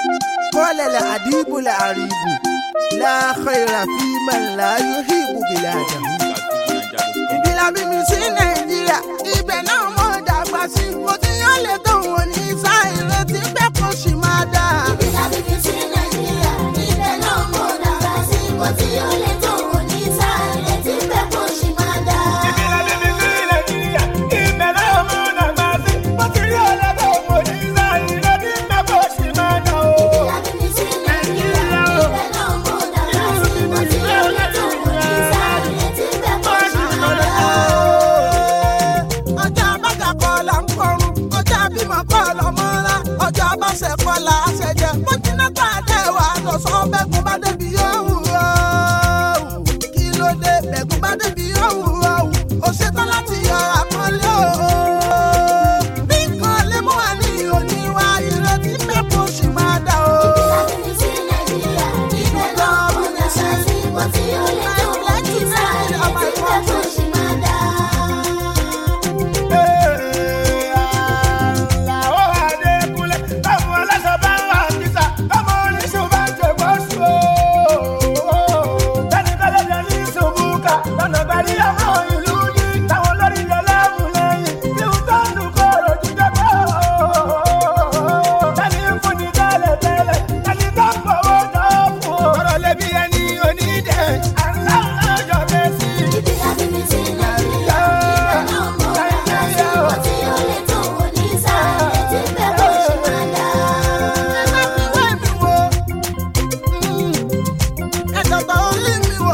قال الأديب العريب لا خير في من لا يحب بلاده. ìbílẹ̀ bí mi sí nàìjíríà ibẹ̀ náà mo dàgbà sí mo ti yán lè tó wọn ní sáà ìrètí pé kò sì máa dà. ìbílẹ̀ bí mi sí nàìjíríà ibẹ̀ náà mo dàgbà sí mo ti yán lè tó wọn ní sáà ìrètí pé kò sì máa dà. ìbílẹ̀ bí mi sí nàìjíríà ibẹ̀ náà mo dàgbà sí mo ti yán lè tó wọn ní sáà ìrètí pé kò sì máa dà. ìbílẹ̀ bí mi sí nàìjíríà ibẹ̀ náà mo dàgbà sí mo ti yán lè tó wọn ní sáà ìrètí pé kò sì máa dà. ọjà abájà kọ́ la ń kọrun ọjà bímọ kọ́ lọ́mọ ńlá ọjà abáṣẹ kọ́ la ṣẹjẹ bó jiná tá a dẹ̀ wá lọ sọ bẹ́gun bá débi yóò kí ló dé bẹ́gun bá débi yóò ó ṣetán láti yọra mọ́lẹ́ o bí nǹkan lè mú wa ní oníwà ìrètí mẹ́kọ̀ọ́ sì máa dà o. ìbílẹ̀ bí mi sí nàìjíríà ibẹ̀ náà mo dàgbà sí mo ti yán lè tó wọn ní sáà ìrètí pé kò sì máa dà. ìbílẹ̀ bí mi sí nàìjíríà ibẹ̀ náà mo dàgbà sí mo ti yán lè tó wọn ní sáà ìrètí pé kò sì máa dà. ẹ̀dọ̀gbọ̀n orí mi wò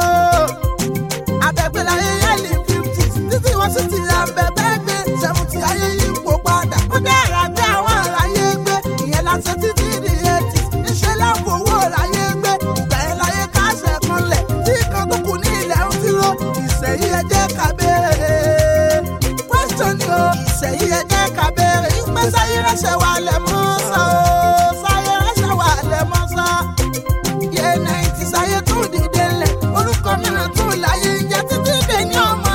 àbẹ̀gbẹ̀lẹ̀ ayẹyẹ ní 50s títí wọ́n sì ti ra bẹ̀bẹ̀ gbé 70 ayé yìí kó padà ó dára bí àwọn àráyé gbé ìyẹn láti títí di 80s níṣẹ́ láfowó ráyé gbé ìgbà yẹn láyé káṣẹ̀ kanlẹ̀ tí kan tó kù ní ilẹ̀ ń dúró ìṣẹ̀yí ẹjẹ́ ká béèrè question ni o ìṣẹ̀yí ẹjẹ́ ká béèrè ìpè sáyé rẹ̀ṣẹ̀ wà lẹ́mọ́ sá o sáyé rẹ̀ṣẹ̀ wà lẹ́mọ́ sá yé 90s ayé tún dìde lẹ̀ orúkọ mìíràn tún láyé ń jẹ́ títí dé ní ọmọ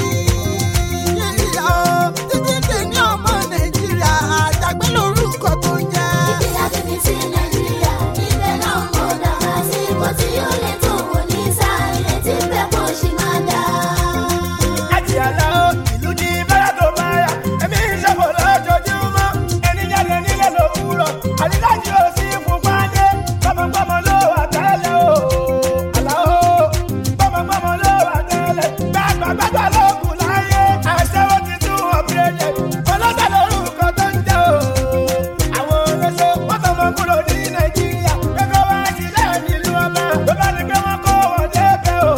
nàìjíríà o títí dé ní ọmọ nàìjíríà àjàgbé lórúkọ tó ń jẹ́. ìbílẹ̀ bí mi sí nàìjíríà ibẹ̀ náà mo dàgbà sí mo ti yán lè tó wọn ní sáà ìrètí pé kò sì máa dà. láti àlá ó ìlú ní bẹ́rẹ̀ tó bára ẹ̀mí ìṣòfò lójoojúmọ́ ẹni jáde nílẹ̀ lówùúrọ̀ àdídájú ò sí fún pàdé gbọmọgbọmọ ló wà tẹ́lẹ̀ o àlá ó gbọmọgbọmọ ló wà tẹ́lẹ̀ gbàgbàgbàgbà ló kù láyé àṣẹwó ti tún ọ̀pẹ̀rẹ̀ ọlọ́sẹ̀ lórúkọ tó ń jẹ́ o àwọn olóṣó wọ́n tọmọ kúrò ní nàìjíríà gbẹgbẹ wá sílẹ̀ nílùú ọmọ tó bá ní pé wọ́n kó wọn débẹ̀ o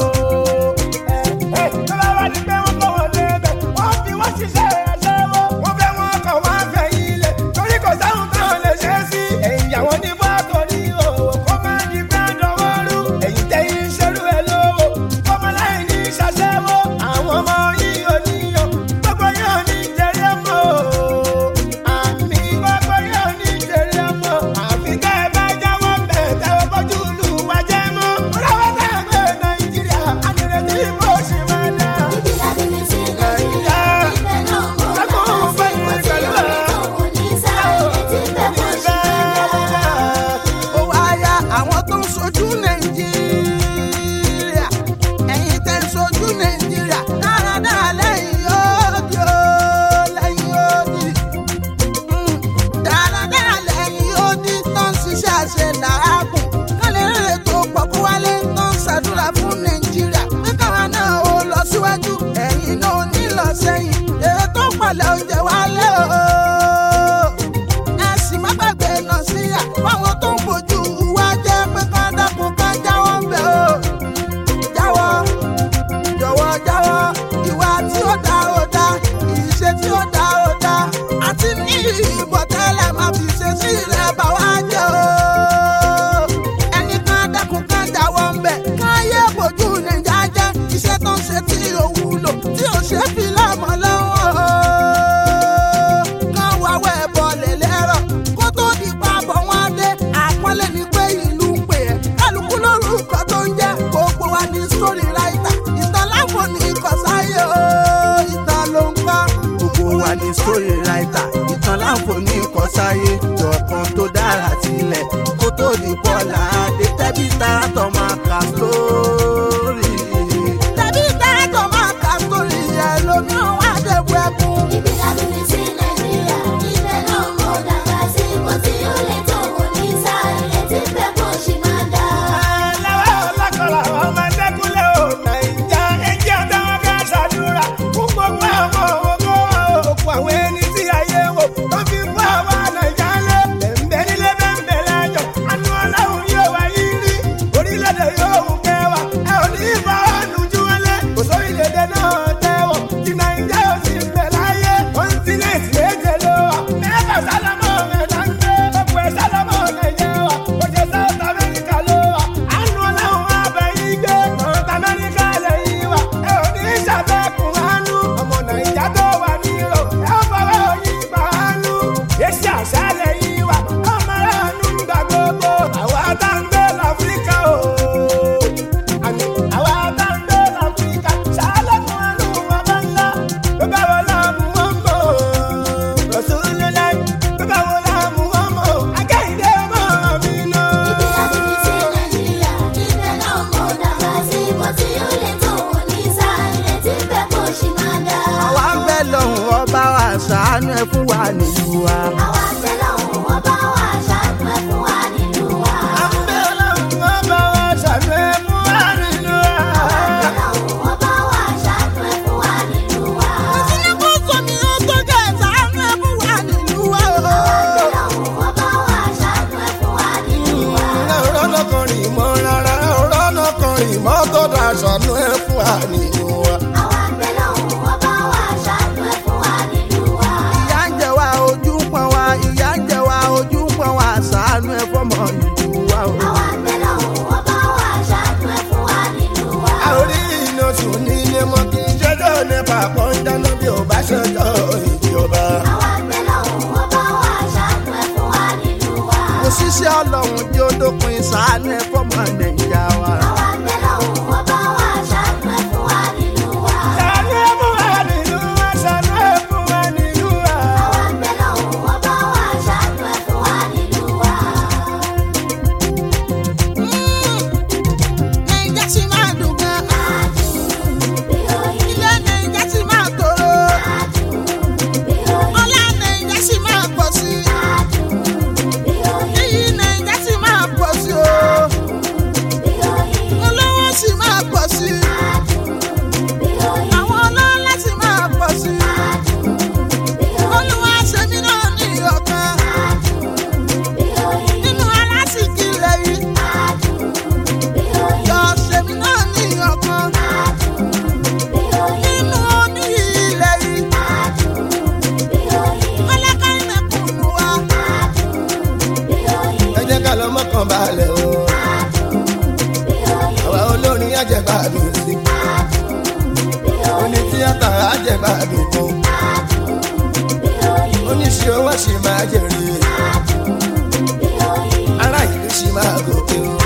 tó bá wá ní pé wọ́n kó wọn débẹ̀ wọ́n fi wọ́n ṣiṣẹ́ aṣẹ́wó wọ́n fẹ́ wọn kọ̀ wọ́n fẹ̀yìn ilẹ̀ torí kò sáhùn táwọn lè ṣe é sí ẹ̀yìn àwọn ní bọ́ọ̀kọ̀ ní òwò kó má ní bá dánwó rú ẹ̀yìn tẹ̀yìn ṣerú ẹ̀ lówó kọ́mọ láì ní ṣaṣẹ́wó àwọn ọmọ yìí ò níyàn gbogbo yóò ní jẹrẹ mọ́ àmì gbogbo yóò ní jẹrẹ mọ́ àfi ká ẹ bá jáwọ́ bẹ̀ tẹ́wọ́ bójú lù wá jẹ́ mọ́ rọ́wọ́ tá a gbé nàìjíríà ànírètí bó ṣe máa dá. ìbílẹ̀ bí mi sí nàìjíríà ibẹ̀ náà mo dàgbà sí mo ti yán lè tó wọn ní sáà ìrètí pé kò sì máa dà. ó wá yá àwọn tó ń sojú nàìjíríà ẹ̀yin tẹ́ ń sojú nàìjíríà dáradára lẹ́yìn odi o lẹ́yìn odi dáradára lẹ́yìn odi tó ń ṣiṣẹ́ àṣẹ làágùn kálẹ̀ rẹ̀ tó pọ̀ kó wálé tó ń ṣàdúrà fún nàìjíríà pé káwa náà ó lọ síwájú ẹ̀yin náà ò ní lọ sẹ́yìn èrè tó pàlẹ́ oúnjẹ wálé o ẹ̀sìn má gbàgbé náà síyà fáwọn tó ń bójú wá jẹ́ pé ká dákun ká jáwọ́ ń bẹ̀ o jáwọ́ jọ̀wọ́ jáwọ́ ìwà tí ó dá ó dá ìṣe tí ó dá ó dá àti ní ìbò tẹ́lẹ̀ máa fi ṣe sí ilẹ̀ bá wá jẹ́ o ẹni ká dákun ká jáwọ́ ń bẹ̀ ká yẹ bójú nàìjà jẹ́ iṣẹ́ tó ń ṣe tí ò wúlò tí ò ṣe fi lọ́mọ lọ́wọ́ kán wá wẹ̀ bọ̀lẹ̀ lẹ́rọ̀ kó tó di papọ̀ wọn dé àpọ́nlé ni pé ìlú ń pè ẹ́ kálukú lórúkọ tó ń jẹ́ gbogbo wa ní sórí ráìtà ìtàn láfọ̀ ní ìkọ̀sáyé o ìtàn ló ń kọ́ gbogbo wa ní sórí ráìtà ìtàn láfọ̀ ní ìkọ̀sáyé. sáyé jọ̀kan tó dára sílẹ̀ kó tó di bọ́lá adé tẹ́bí tààtọ̀ máa kà sórí. tẹ́bí tààtọ̀ máa kà sórí ẹ̀ lómi òun àdébù ẹkún. Ibi lábíbi sí Nàìjíríà, ibẹ̀ náà mo dàgbà sí. Bó ti ó lè tó wò ní sáà, ìrètí pé kò ṣì máa dá. Lọ́wọ́ ọlọ́kọ̀ọ́lá ọmọ ẹ̀dẹ́kúnlẹ̀ ò Nàìjà ẹ̀jẹ̀ àtàwọn ká ṣàdúrà fún gbogbo àwọn ògo òkú àwọn ẹni tí ayé wò tó fi fún àwa Nàìjà lé. Bẹ̀m̀bẹ̀ nílé bẹ̀m̀bẹ̀ lájọ, àánú Ọlọ́run yóò wá yí rí. Orílẹ̀-èdè yóò wù kẹwàá, ẹ ò ní ìfọwọ́nù jú wọlé. Kò sórílẹ̀-èdè náà tẹ́wọ̀, tí Nàìjà ò sì bẹ̀ láyé. Kọ́ńtínẹ̀tì méje ló wà, mẹ́fà sálámọ̀ mẹ́ta ń gbé. Gbogbo ẹ̀ sálámọ̀ Nàìjà wà, kò jẹ́ South America ló wà. Àánú Ọlọ́run abẹ́yìn gbé, North America lẹ́yìn wà. Ẹ ò ní ṣàbẹ̀kùn àánú, ọmọ Nàìjà tó wà nílò. Ẹ ó fọwọ́ yín gbà àánú. Èsì àṣà lẹ́yìn wà, ọmọ aráàlú ń gbà gbogbo. Àwa tá ń gbé l'Áfíríkà o. Àwa tá ń gbé l'Áfíríkà, ṣàlẹ̀kùn àánú bàbá ńlá. Bàbá wo láàmú wọn mọ̀? Rasulullah, bàbá wo láàmú wọn mọ̀? Akẹ́yìndé ọmọ mi náà. Ibi lábíbi sí Nàìjíríà, ibẹ̀ náà mo dàgbà sí. Bó ti ó lè tó wò ní sáà, ìrètí pé kò ṣì máa dá. àwa ń bẹ lọ́hùn ọba wa ṣàánú ẹ fún wa nílùú wa. Àwa ń bẹ lọ́hùn ọba wa ṣàánú ẹ̀ fún wa nílùú wa. Àmbẹ́ Ọlọ́run ọba wa ṣàánú ẹ fún wa nínú wa. Àwa ń bẹ lọ́hùn ọba wa ṣàánú ẹ̀ fún wa nílùú wa. Tinubu kò ní ó tó jẹ́ ṣàánú ẹ fún wa nílùú wa. Ọlọ́run ọba wa ṣàánú ẹ̀ fún wa nílùú wa. Ọ̀rọ̀ lọkùnrin mọ́ rárá, ọ̀rọ̀ lọkùnrin mọ́ tó dà ṣàánú ẹ fún wa nínú wa. Àwa ń bẹ lọ́hùn ọba wa ṣàánú ẹ̀ fún wa nílùú wa. ìyà ń jẹ wá ojú ń pọ́n wá ìyà ń jẹ wá ojú ń pọ́n wá ṣàánú ẹ fọ́mọ ìlú wa o. Àwa ń bẹ lọ́hùn ọba wa ṣàánú ẹ̀ fún wa nílùú wa. A ò rí iná sùn nílé mọ́ kí n ṣẹ́jọ́ nípa pọ́ńdáná bí ò bá ṣẹjọ́ ìjọba. Àwa ń bẹ lọ́hùn ọba wa ṣàánú ẹ̀ fún wa nílùú wa. òṣìṣẹ́ ọlọ́run tí ó dópin ṣàánú ẹ fọ́mọ nàìjà wa. Àwa ń bẹ lọ́hùn ọba wa ṣàánú ẹ̀ fún wa nílùú wa. Ṣàánú ẹ fún wa nínú wa, ṣàánú ẹ fún wa nínú wa. Àwa ń bẹ lọ́hùn ọba wa ṣàánú ẹ̀ fún wa nílùú wa. nàìjà sì máa dùn gan. Bí oyin, ilé nàìjà sì máa tòrò. bí oyin, ọlá nàìjà sì máa pọ̀ sí. bí oyin, iyì nàìjà sì máa pọ̀ sí o. bí oyin, olówó sì máa pọ̀ sí. bí oyin, àwọn ọlọ́lá sì máa pọ̀ sí. bí oyin, olúwa ṣe mí náà ní ọ̀kan. bí oyin, nínú alásìkí ilẹ̀ yìí. bí oyin, yọ ṣe mí náà ní ọ̀kan. bí oyin, nínú oníyì ilẹ̀ yìí. bí oyin, ọlọ́kàrí mẹ́kùnù wa. bí oyin, Ẹ jẹ́ ká lọ mọ́kàn balẹ̀ o. bí oyin, Àwa olórin àjẹgbàdùn sí. bí oyin, Oní tíátà àjẹgbàdùn kan. bí oyin, Oníṣẹ́ owó sì máa jèrè. bí oyin, Ará ìlú sì máa gòkè o.